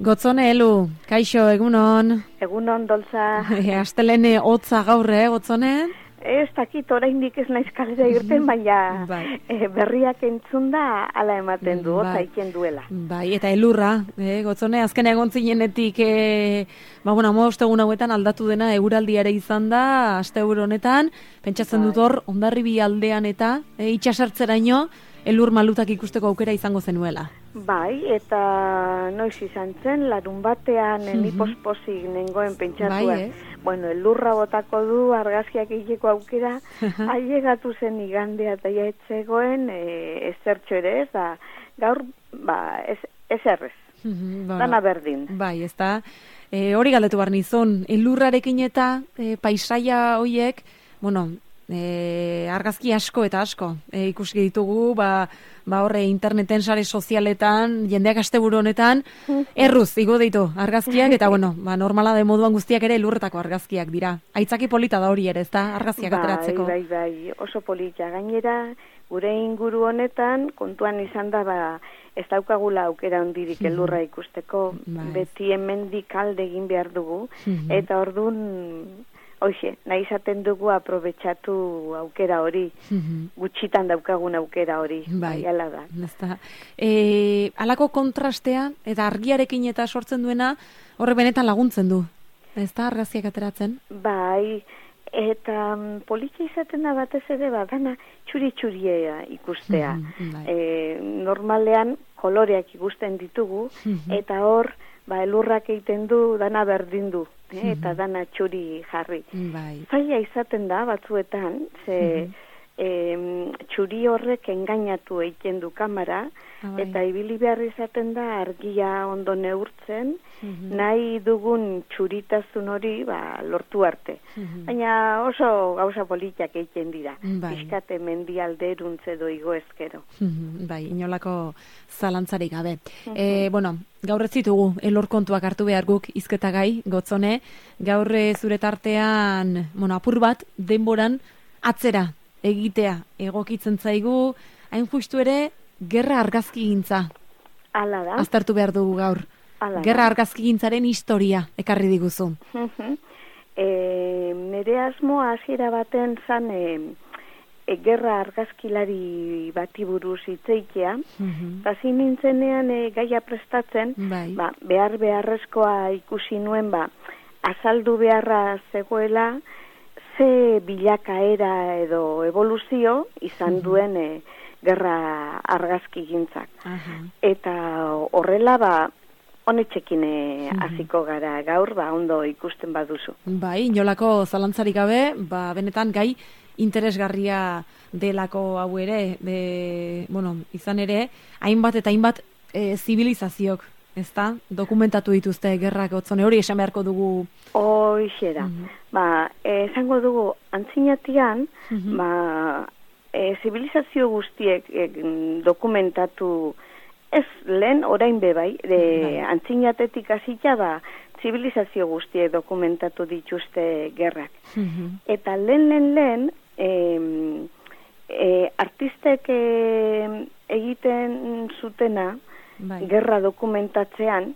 Gotzone, Elu, kaixo, egunon. Egunon, Dolza. Astelene hotza gaur, Gotzone? Ez dakit, oraindik ez naiz kalera irten, baina berriak entzun da ala ematen du, hotza iken duela. Bai, eta elurra, Gotzone, azken egon zinenetik, ostegun hauetan aldatu dena eguraldiare izan da, asteburu honetan, pentsatzen dut hor, Hondarribi aldean eta itxasartzeraino, elur malutak ikusteko aukera izango zenuela. Bai, eta noiz izan zen, larun batean ni pospozik nengoen pentsatuan. Bueno, elurra botako du, argazkiak egiteko aukera, ailegatu zen igandea eta jaetzegoen, ezertxo ere ez, da gaur, ez errez, dana berdin. Bai, ez da, hori galdetu bar nizun, elurrarekin eta paisaia hoiek, argazki asko eta asko ikusi ditugu, horre interneten, sare sozialetan, jendeak asteburu honetan, erruz igo ditu argazkiak, eta normala de moduan guztiak ere elurretako argazkiak dira. Aitzaki polita da hori ere, ez da, argazkiak ateratzeko. Bai, oso polita. Gainera, gure inguru honetan, kontuan izan da, ez daukagula aukera hondirik elurra ikusteko, beti hemendik alde egin behar dugu, eta orduan, nahi izaten dugu aprobetxatu aukera hori, gutxitan daukagun aukera hori, ala da. Halako kontrastea, eta argiarekin eta sortzen duena, horre benetan laguntzen du, ez da argazkiak ateratzen? Bai, eta politxa izaten da batez ere badana txuri-txuria ikustea. Normalean koloreak ikusten ditugu, eta hor, elurrak egiten du, dana berdin du, eta dana txuri jarri. Zaila izaten da batzuetan, txuri horrek engainatu egiten du kamera, eta ibili behar izaten da argia ondo neurtzen, nahi dugun txuritazun hori lortu arte. Baina oso gauza politiak egiten dira, pixkate mendialderuntz edo igo ezkero. Bai, inolako zalantzarik gabe. Gaur ez ditugu elor kontuak hartu behar guk hizketagai, Gotzone, gaur zure tartean, apur bat, denboran atzera egitea egokitzen zaigu, hain justu ere, gerra argazkigintza. Hala da. Aztertu behar dugu gaur. Gerra argazkigintzaren historia ekarri diguzu. Nere asmoa hasiera baten zan gerra argazkilari bati buruz hitzeitea, eta zin nintzenean gaia prestatzen, beharrezkoa ikusi nuen, azaldu beharra zegoela, ze bilakaera edo evoluzio izan duen gerra argazkigintzak. Eta horrela, honetxekin hasiko gara gaur, ondo ikusten baduzu. Bai, inolako zalantzarik gabe, benetan gai interesgarria delako hau ere, izan ere, hainbat eta hainbat zibilizaziok, ez da? Dokumentatu dituzte gerrak, Gotzone, hori esan beharko dugu. Hoxe da. Esango dugu, antzinatian, zibilizazio guztiek dokumentatu, ez lehen orain bebai, antzinatetik hasita zibilizazio guztiek dokumentatu dituzte gerrak. Eta lehen, artistek egiten zutena, gerra dokumentatzean,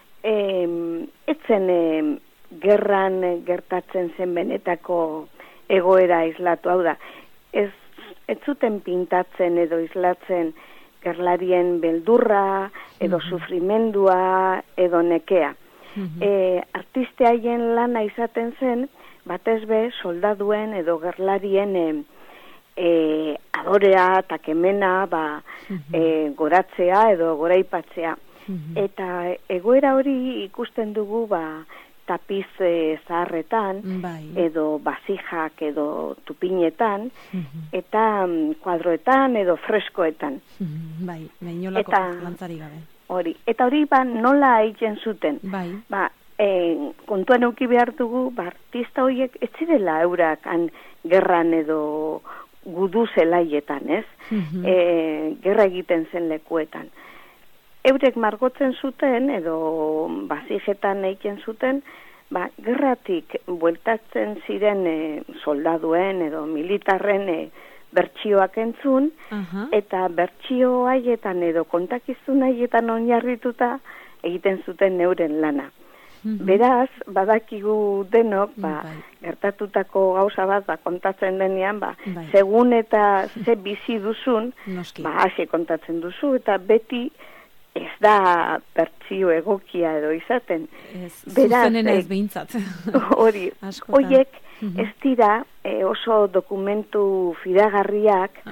etzen gerran gertatzen zen benetako egoera islatu, hau da, ez zuten pintatzen edo islatzen gerlarien beldurra, edo sufrimendua, edo nekea. Artiste haien lana izaten zen, batez be, soldaduen edo gerlarien adorea, takemena, goratzea edo goraipatzea. Eta egoera hori ikusten dugu, tapiz zaharretan, edo basijak edo tupinetan, eta kuadroetan edo freskoetan. Bai, inolako lantzari gabe. Eta hori nola egiten zuten. Kontuan euki behar dugu, artista horiek ez zirela eurak gerran edo gudu zelaietan, ez? Gerra egiten zen lekuetan. Eurek margotzen zuten, edo basijetan egiten zuten, gerratik bueltatzen ziren soldaduen edo militarren bertsioak entzun, eta bertsio haietan edo kontakizun haietan oinarrituta egiten zuten euren lana. Beraz, badakigu denok, gertatutako gauza bat, kontatzen denean, segun eta ze bizi duzun, hasi kontatzen duzu, eta beti ez da bertsio egokia edo izaten. Zuzenen ez behintzat. Hori, horiek ez dira oso dokumentu fidagarriak,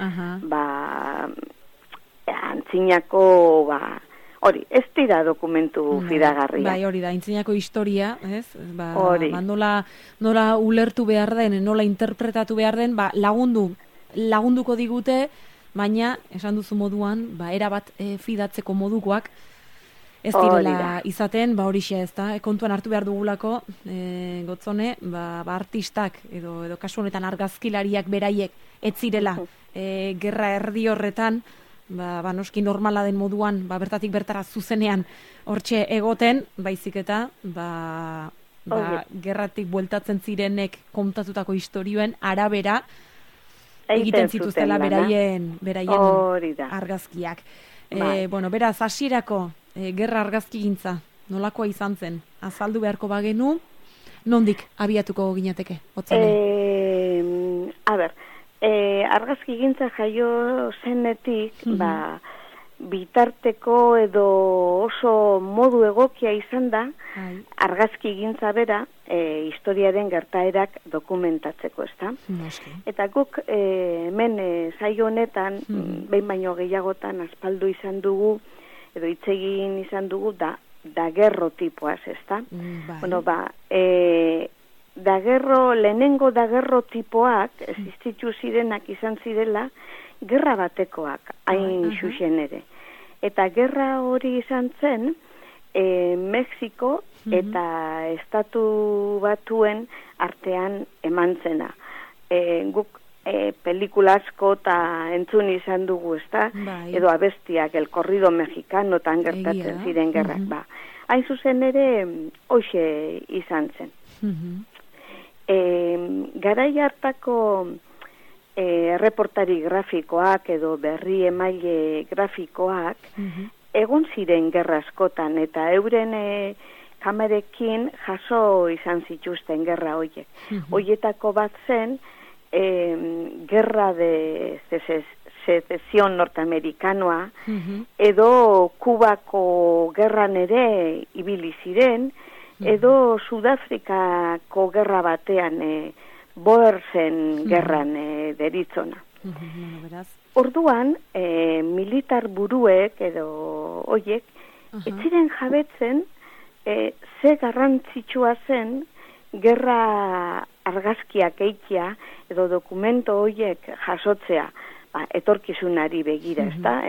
antzinako, hori, ez dira dokumentu fidagarria. Bai, hori da, antzinako historia, ez? Nola ulertu behar den, nola interpretatu behar den, lagunduko digute, baina, esan duzu moduan, erabat fidatzeko modukoak, ez direla izaten, horixe ez da, kontuan hartu behar dugulako, Gotzone, artistak, edo kasu honetan argazkilariak beraiek, ez zirela, gerra erdi horretan, noski normala den moduan, bertatik bertara zuzenean hortxe egoten, baizik eta, gerratik bueltatzen zirenek kontatutako historioen arabera egiten zituztela beraien argazkiak. Beraz, hasierako gerra argazkigintza, nolakoa izan zen? Azaldu beharko bagenu, nondik abiatuko ginateke? Argazkigintza jaio zenetik, bitarteko edo oso modu egokia izan da, argazkigintza bera, historiaren gertaerak dokumentatzeko, ezta? Eta guk, hemen saio honetan, behin baino gehiagotan aspaldu izan dugu, edo hitzegin izan dugu, dagerro tipoaz, ezta? Lehenengo dagerro tipoak, existitu zirenak izan zirela, gerra batekoak, hain xuxen ere. Eta gerra hori izan zen, Mexiko eta Estatu Batuen artean eman zena. Guk pelikula asko eta entzun izan dugu, ezta? Edo abestiak, El Corrido Mexicanotan gertatzen ziren gerrak. Hain zuzen ere, hoxe izan zen. Garai hartako reportari grafikoak edo berri emaile grafikoak egon ziren gerra askotan eta euren kamerekin jaso izan zituzten gerra horiek. Horietako bat zen gerra de secesión norteamerikanoa edo Kubako gerran ere ibili ziren, edo Sudafrikako gerra batean Boersen gerran deritzona. Orduan, militar buruek edo hoiek, ez ziren jabetzen ze garrantzitsua zen gerra argazkiak eikia edo dokumento hoiek jasotzea, etorkizunari begira, ezta?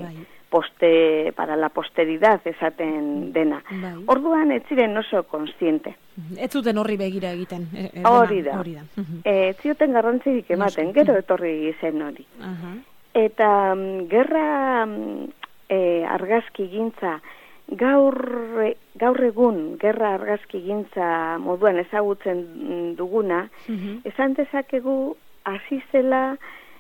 Para la posteridad esaten dena. Orduan ez ziren oso konstiente. Ez zuten horri begira egiten. Hori da. Ez zioten garrantzirik ematen, gero etorri zen hori. Eta gerra argazkigintza gaur egun gerra argazkigintza moduan ezagutzen duguna, esan dezakegu hasi zela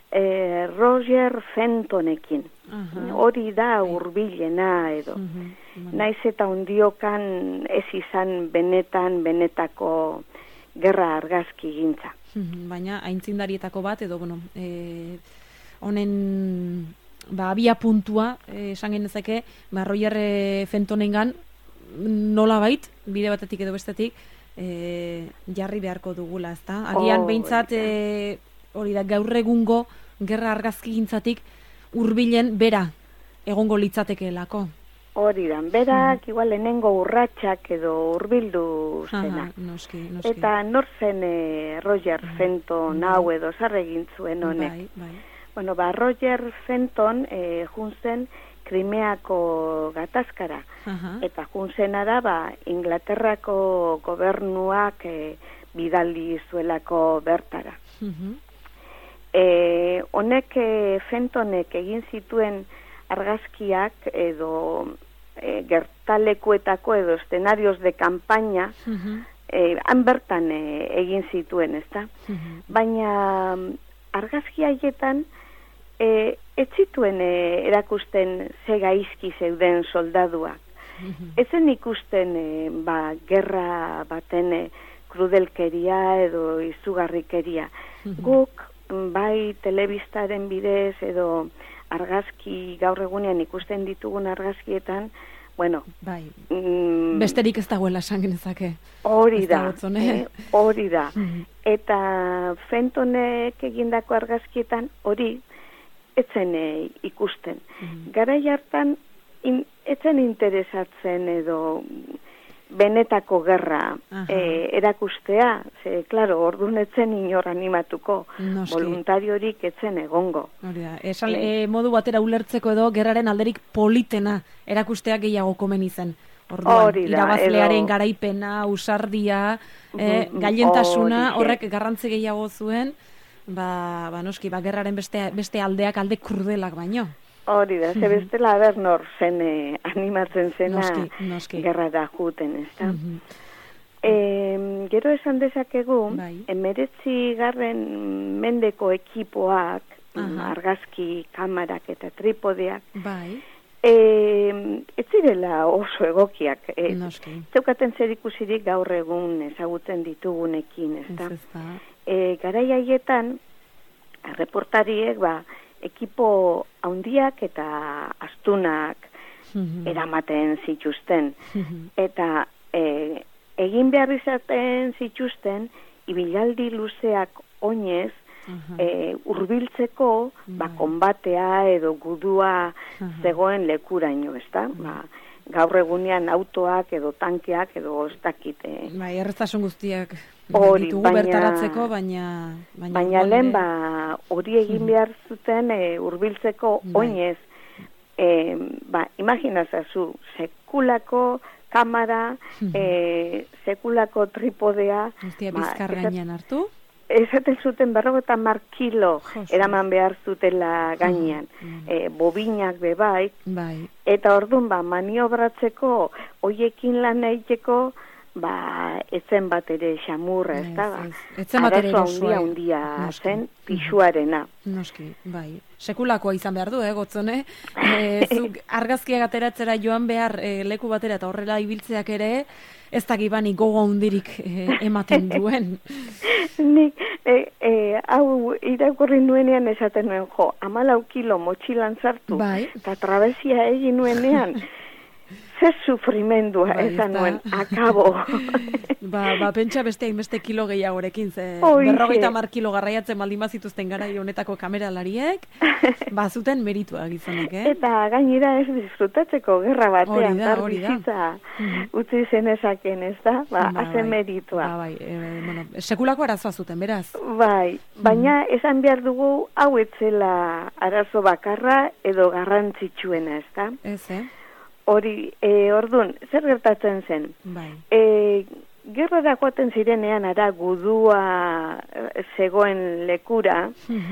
Roger Fentonekin. Hori da hurbilena edo. Naiz eta ondiokan ez izan benetako gerra argazkigintza. Baina aintzindarietako bat edo honen abia puntua esan genezake Roger Fentonengan nolabait bide batetik edo bestetik jarri beharko dugula, ezta? Agian behintzat hori da gaur egungo gerra argazkigintzatik hurbilen bera egongo litzatekeelako. Hori da, berak igual lehenengo urratsak edo hurbildu zena. Noski. Eta nor zen Roger Fenton hau edo zer egin zuen honek. Roger Fenton juntzen Krimeako gatazkara. Eta juntzena da Inglaterrako gobernuak bidali zuelako bertara. Honek Fentonek egin zituen argazkiak edo gertalekuetako edo escenarios de campaña han bertan egin zituen, ezta? Baina argazki haietan ez zituen erakusten ze gaizki zeuden soldaduak. ezen ikusten gerra baten krudelkeria edo izugarrikeria. Guk bai telebistaren bidez edo argazki gaur egunean ikusten ditugun argazkietan, bueno, bai. Besterik ez dagoela esan genezake. Hori da. Hori da. Eta Fentonek egindako argazkietan hori etzen ikusten. Garai hartan etzen interesatzen edo benetako gerra erakustea, ze, klaro, orduan etzen inor animatuko, voluntariorik etzen egongo. Modu batera ulertzeko edo gerraren alderik politena erakustea gehiago komen izen. Orduan, irabazlearen garaipena, usardia, gailentasuna, horrek garrantzi gehiago zuen, noski, gerraren beste aldeak alde krudelak baino. Hori da, ze bestela nor zen animatzen zena gerrara juten, ez da? Gero esan dezakegu, 19. mendeko ekipoak, argazki, kamarak eta tripodeak, ez zirela oso egokiak. Zeukaten zer ikusirik gaur egun ezagutzen ditugunekin, ez da? Garai haietan, reportariek, ekipo handiak eta astunak eramaten zituzten. Eta egin behar izaten zituzten, ibilaldi luzeak oinez, hurbiltzeko konbatea edo gudua zegoen lekuraino, ez da? Gaur egunean autoak edo tankeak edo ez dakite. Erreztasun guztiak ditugu bertaratzeko, baina lehen hori egin behar zuten hurbiltzeko oinez. Imaginazazu, sekulako kamera, sekulako tripodea. Guztia bizkar gainean hartu? Esaten zuten 50 kilo eraman behar zutela gainean. Bobinak bebai. Eta orduan maniobratzeko hoiekin lan egiteko etzen bat ere xamurra, ez da? Etzen bat ere erosua. Handia zen pixuarena. Noski, bai. Sekulakoa izan behar du, Gotzone? Zuk argazkiak ateratzera joan behar leku batera eta horrela ibiltzeak ere, ez dakibani gogo hundirik ematen duen. Nik, hau irakurri nuenean esaten nuen, 14 kilo motxilan sartu, eta trabesia egin nuenean, zer sufrimendua esan nuen, akabo. Pentsa beste hainbeste kilo gehiagorekin, 50 kilo garraiatzen baldin bazituzten garai honetako kameralariek, zuten meritua gizonek, Eta gainera ez disfrutatzeko gerra batean, bizitza utzi zenezaken, ez da? Hazen meritua. Sekulako arazoa zuten, beraz? Baina esan behar dugu hau etzela arazo bakarra edo garrantzitsuena, ez da? Hori, orduan, zer gertatzen zen? Gerrara joaten zirenean ara gudua zegoen lekura,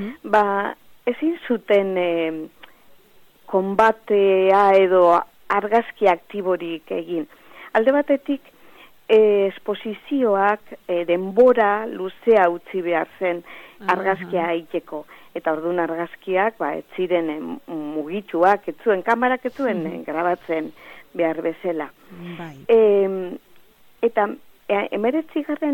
ezin zuten konbatea edo argazki aktiborik egin. Alde batetik, esposizioak denbora luzea utzi behar zen argazkia egiteko. Eta orduan argazkiak, ez ziren mugitsuak, ez zuen, kamarak ez zuen grabatzen behar bezala. Eta 19.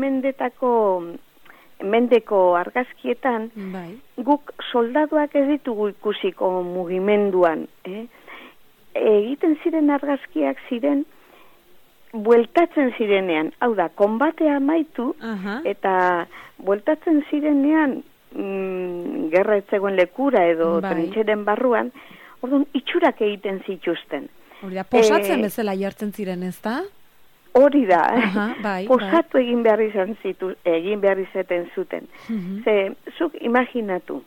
mendeko argazkietan, guk soldaduak ez ditugu ikusiko mugimenduan. Egiten ziren argazkiak ziren, bueltatzen zirenean, hau da, konbatea amaitu, eta bueltatzen zirenean, gerra etzegoen lekura edo trintxeren barruan, orduan itxurak egiten zituzten. Hori da, posatzen bezala jartzen ziren, ez da? Hori da, posatu egin behar izaten zuten. Ze, zuk imaginatu,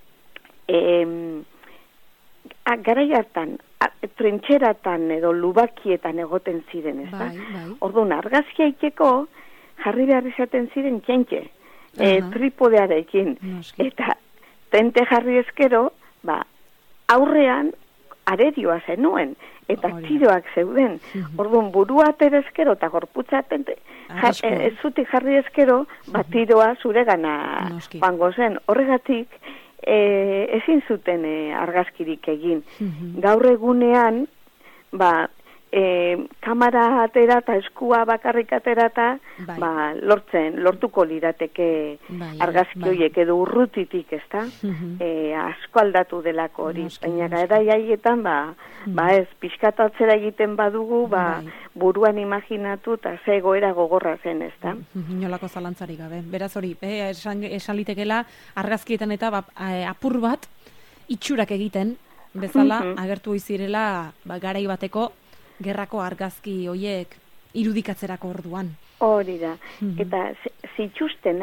garai hartan, trintxeratan edo lubakietan egoten ziren, ez da? Orduan, argazkia iteko jarri behar izaten ziren kentxe. Tripodearekin, eta tente jarri eskero, aurrean arerioa zenuen, eta tiroak zeuden. Orduan, burua atera eskero, eta gorputza tente, ez zutik jarri eskero, tiroa zure gana joango zen. Horregatik, ezin zuten argazkirik egin. Gaur egunean, kamera atera eta eskua bakarrik atera eta lortuko lirateke argazki horiek edo urrutitik, ezta? Asko aldatu delako hori. Baina gara jaietan, ez pixkatatzera egiten badugu, buruan imaginatu eta ze egoera gogorra zen, ezta? Inolako zalantzarik gabe. Beraz hori, esan litekela argazkietan eta apur bat itxurak egiten, bezala agertu izirela garai bateko gerrako argazki hoiek irudikatzerako orduan. Hori da. Eta zituzten,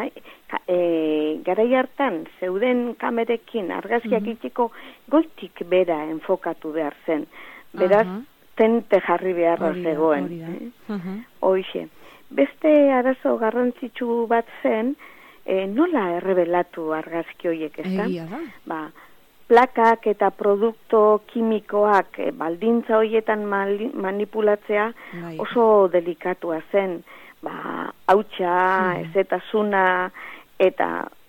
garai hartan, zeuden kamerekin argazkiak itxiko goitik bera enfokatu behar zen. Beraz, tente jarri beharra zegoen. Hoxe. Beste arazo garrantzitsu bat zen, nola errebelatu argazki hoiek, ezta? Egia da. Plakak eta produkto kimikoak baldintza horietan manipulatzea oso delikatua zen. Hautsa, ezetasuna eta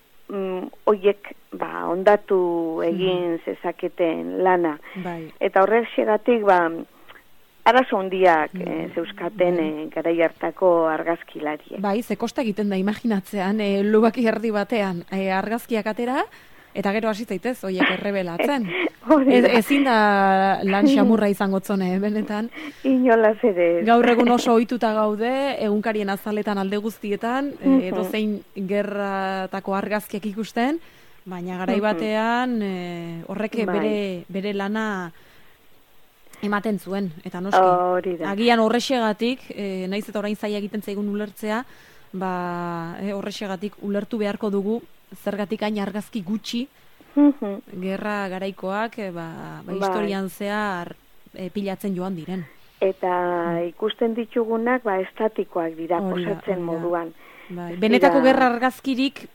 horiek ondatu egin zezaketen lana. Eta horrek segatik arazo hondiak zeuskaten garai hartako argazkilariek. Ze kosta egiten da imaginatzean lubaki erdi batean argazkiak atera, eta gero hasi zaitez, horiek errebelatzen. Ezin da lan xamurra izango zone, benetan. Inolaz ere. Gaur egun oso ohituta gaude, egunkarien azaletan alde guztietan, edozein gerratako argazkiak ikusten, baina garai batean horrek bere lana ematen zuen, eta noski. Agian horrexegatik, naiz eta orain zaila egiten zaigun ulertzea, horrexegatik ulertu beharko dugu zergatik hain argazki gutxi gerra garaikoak historian zehar pilatzen joan diren. Eta ikusten ditugunak estatikoak dira posatzen moduan. Benetako gerra argazkirik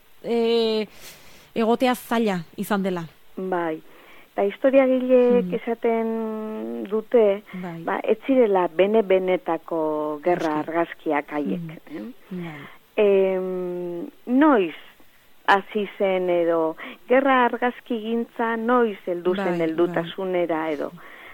egotea zaila izan dela. Eta historiagileek esaten dute, ez zirela benetako gerra argazkiak haiek. Noiz hasi zen edo, gerra argazki gintza noiz heldu zen heldutasunera edo.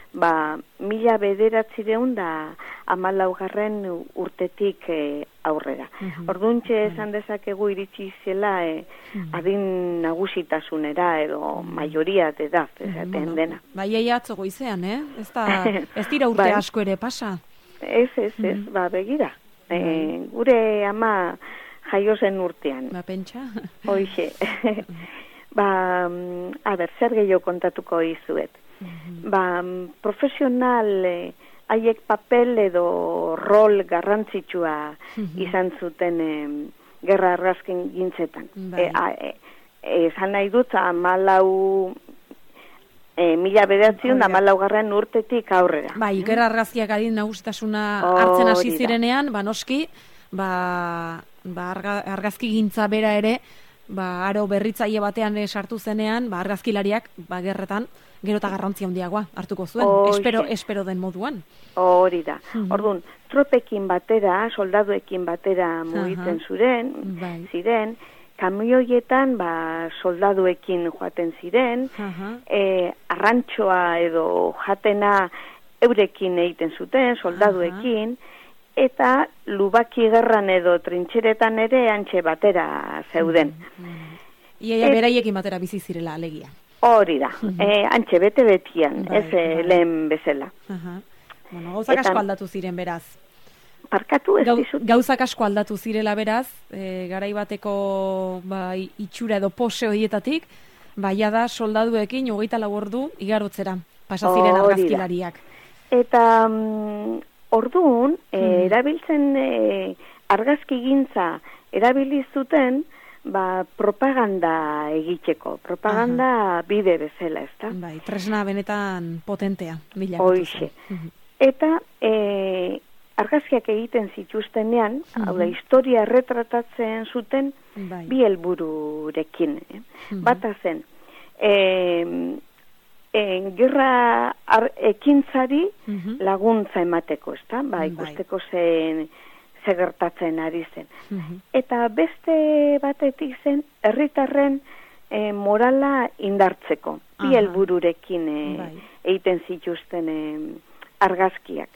1914 urtetik aurrera. Orduntxe esan dezakegu iritsi zela adin nagusitasunera edo majoria de edad, esaten dena. Iaia atzo goizean, ez dira urte asko ere pasa? Ez, begira. Gure ama jaio zen urtean. Pentsa? Hoxe. Zer gehiago kontatuko izuet. Profesional haiek papel edo rol garrantzitsua izan zuten gerra argazkin gintzetan. Esan nahi dut, 1914 urtetik aurrera. Gerra argazkiak adin nagusitasuna hartzen hasi zirenean, noski, argazki gintza bera ere, aro berritzaile batean sartu zenean, argazkilariak gerretan gero eta garrantzia handiagoa hartuko zuen, espero den moduan. Hori da. Orduan, tropekin batera, soldaduekin batera mugitzen ziren, kamioietan soldaduekin joaten ziren, arrantxoa edo jatena eurekin egiten zuten, soldaduekin, eta lubaki gerran edo trintxeretan ere antxe batera zeuden. Iaia beraiekin batera bizi zirela alegia. Hori da, antxe bete-betian, ez lehen bezala. Gauzak asko aldatu ziren beraz. Parkatu ez dizut. Gauzak asko aldatu zirela beraz, garai bateko itxura edo pose horietatik, da soldaduekin 24 ordu igarotzera, pasa ziren argazkilariak. Eta orduan, erabiltzen argazki gintza erabilizuten, propaganda egiteko, propaganda bide bezala, ezta? Tresna benetan potentea, Hoxe. Eta argazkiak egiten zituztenean, hau da, historia erretratatzen zuten bi helbururekin. Bata zen, gerra ekintzari laguntza emateko, ezta? Ikusteko zen gertatzen ari zen. Eta beste batetik zen, herritarren morala indartzeko. Bi helbururekin egiten zituzten argazkiak.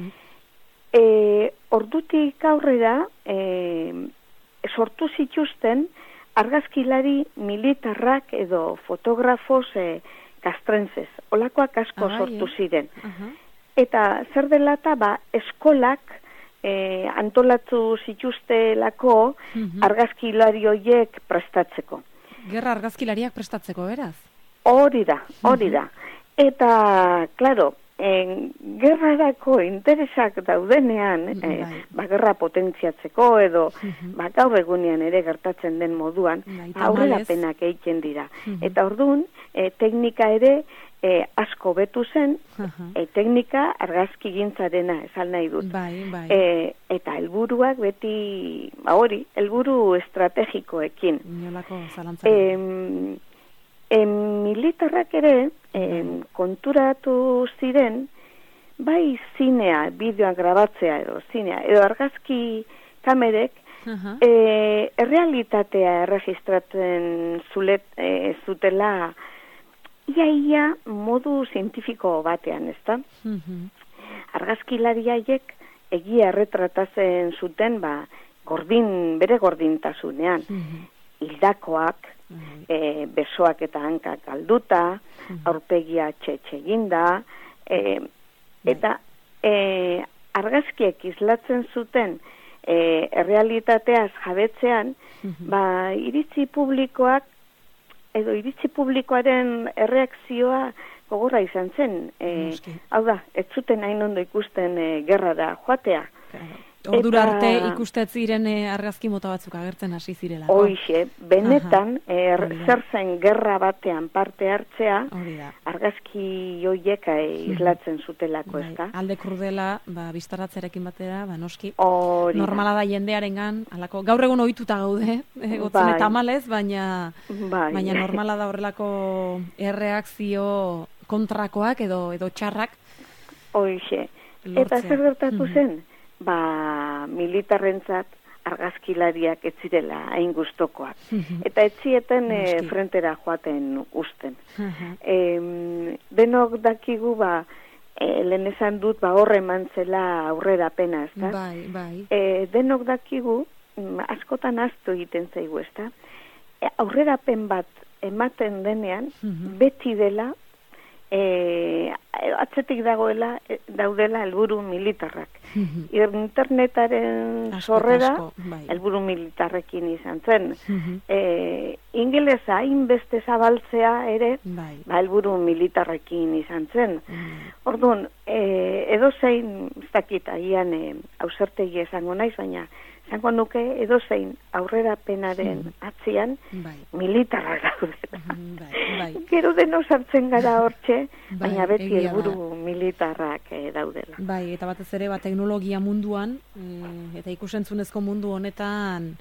Ordutik aurrera sortu zituzten argazkilari militarrak edo fotografos castrenses. Olakoak asko sortu ziren. Eta zer dela eta eskolak antolatu zituztelako argazkilari horiek prestatzeko. Gerra argazkilariak prestatzeko, beraz? Hori da. Eta, klaro, gerrarako interesak daudenean, gerra potentziatzeko edo gaur egunean ere gertatzen den moduan, aurrerapenak egiten dira. Eta orduan, teknika ere asko betu zen, teknika argazkigintzarena esan nahi dut. Eta helburuak beti, helburu estrategikoekin. Inolako zalantzarik. Militarrak ere konturatu ziren, bai zinea, bideoa grabatzea edo argazki kamerek, errealitatea erregistratzen zutela ia modu zientifiko batean, ezta? Argazkilariaiek egia erretratatzen zuten bere gordintasunean. Hildakoak, besoak eta hankak galduta, aurpegia txetxeginda, eta argazkiek islatzen zuten errealitateaz jabetzean, iritzi publikoaren erreakzioa gogorra izan zen. Hau da, ez zuten hain ondo ikusten gerrara joatea. Ordura arte ikustet ziren argazki mota batzuk agertzen hasi zirelako. Hoixe, benetan zer zen gerra batean parte hartzea, argazki hoiek islatzen zutelako, ezta? Alde krudela, bistaratzerekin batera, noski, normala da jendearengan, halako, gaur egun ohituta gaude, gotzen eta malez, baina normala da horrelako erreakzio kontrakoak edo txarrak. Hoixe, eta zer gertatu zen? Militarrentzat argazkilariak ez zirela hain gustokoak. Eta ez zieten frentera joaten usten. Denok dakigu, lehen esan dut, horre eman zela aurrera pena, ez da? Denok dakigu, askotan aztu egiten zaigu, ez da? Aurrerapen bat ematen denean, beti dela, atzetik daudela helburu militarrak. Internetaren sorrera helburu militarrekin izan zen. Ingelesa hainbeste zabaltzea ere helburu militarrekin izan zen. Orduan, edozein, ez dakit, agian ausartegi esango naiz, baina esango nuke edozein aurrerapenaren atzian militarrak daudela. Gero deno sartzen gara hortxe, baina beti helburu militarrak daudela. Eta batez ere teknologia munduan, eta ikusentzunezko mundu honetan,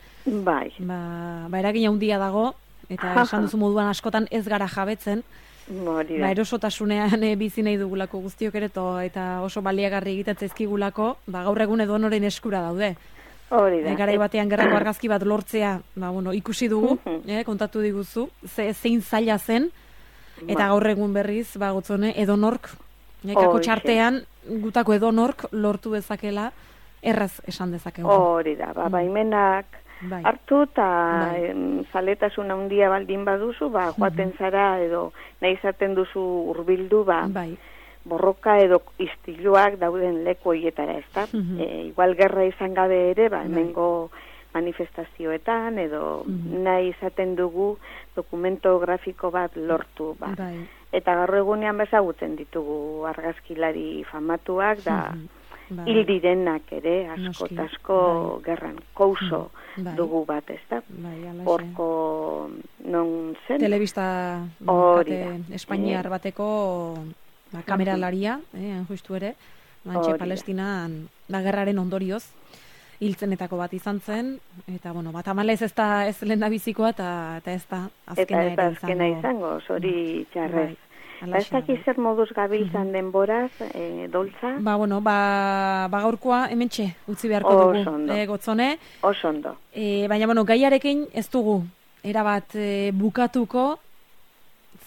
eragin handia dago, eta esan duzu moduan askotan ez gara jabetzen, erosotasunean bizi nahi dugulako guztiok ere, eta oso baliagarri egiten zaizkigulako, gaur egun edonoren eskura daude. Garai batean gerrako argazki bat lortzea, ikusi dugu, kontatu diguzu, zein zaila zen, eta gaur egun berriz, gotzone, edonork, kako txartean, gutako edonork lortu dezakela, erraz esan dezakegu. Hori da, baimenak hartu, eta zaletasun handia baldin baduzu, joaten zara, edo nahi izaten duzu hurbildu, borroka edo istiluak dauden leku horietara, ezta? Igual gerra izan gabe ere, hemengo manifestazioetan, edo nahi izaten dugu dokumento grafiko bat lortu, Eta gaur egunean bezagutzen ditugu argazkilari famatuak, da hil direnak ere, asko gerran, Couso dugu bat, ezta? Horko non zen? Telebista Espainiar bateko kameralaria, justu ere, Palestinan gerraren ondorioz, hiltzenetako bat izan zen, eta, tamalez ez da ez lehen da bizikoa, eta ez da azkena izango, zori txarrez. Ez dakiz zer moduz gabiltzan denboraz, Doltza? Gaurkoa, hementxe, utzi beharko dugu, gotzone. Oso ondo. Baina, gaiarekin ez dugu, erabat bukatuko,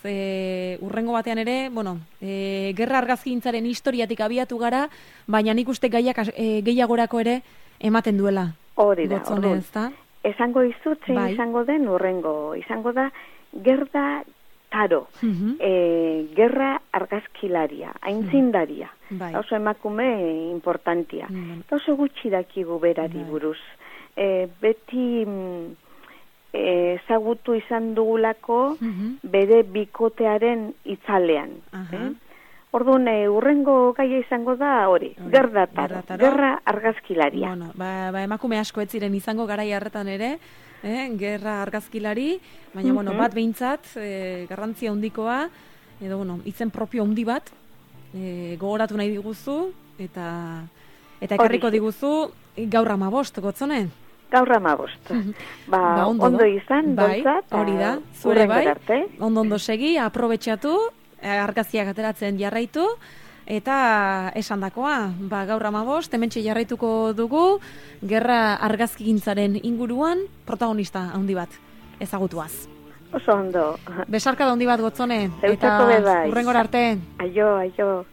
urrengo batean ere, bueno, gerra argazkintzaren historiatik abiatu gara, baina nik uste gaiak gehiagorako ere ematen duela. Hori da, Gotzone, ezta? Esango izut, zein izango den urrengo, izango da, Gerda Taro, gerra argazkilaria, aintzindaria, oso emakume importantia, oso gutxi dakigu berari buruz. Beti ezagutu izan dugulako bere bikotearen itzalean. Orduan, urrengo gaia izango da hori, Gerda Taro, gerra argazkilaria. Bueno, emakume asko ez ziren izango garai harretan ere, gerra argazkilari, baina bueno, bat behintzat, garrantzia handikoa, edo bueno, izen propio handi bat, gogoratu nahi diguzu, eta ekarriko diguzu gaur 15, Gotzone? Gaur 15. Ondo izan, dontzat, hori da, zure bai, ondo segi, aprobetxatu, argazkiak ateratzen jarraitu, eta esandakoa, gaur 15, hementxe jarraituko dugu, gerra argazkigintzaren inguruan protagonista handi bat ezagutuaz. Oso ondo. Besarka da handi bat, Gotzone, eta hurrengora arte. Aio.